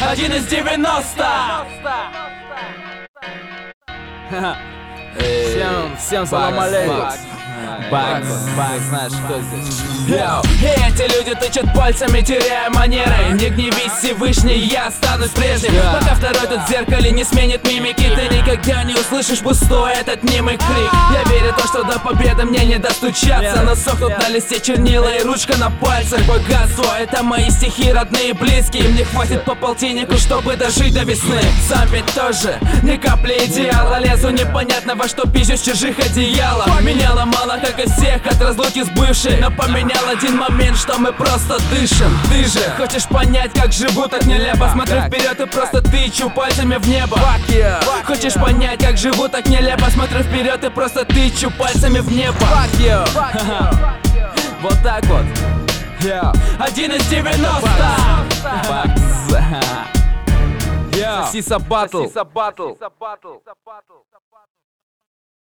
Один из 90. Всем салам алейкум. Бакс, знаешь, что здесь? Эти люди тычут пальцами, теряя манеры. Не гневись, Всевышний, я останусь прежним. Пока второй тут в зеркале не сменит мимики, ты никогда не услышишь пустой этот немый крик. Я верю в то, что до победы мне не достучаться, но сохнут на листе чернила и ручка на пальцах. Богатство — это мои стихи, родные и близкие. Мне хватит по полтиннику, чтобы дожить до весны. Сам ведь тоже ни капли идеала. Лезу непонятно во что, пищусь чужих одеялов. Меня ломало, как и всех, от разлуки с бывшей, но поменял один момент, что мы просто дышим. Ты же хочешь понять, как живу так нелепо? Смотрю вперед и просто тычу пальцами в небо. Хочешь понять, как живу так нелепо? Смотрю вперед и просто тычу пальцами в небо. Вот так вот. Один из 90. Сиса Батл.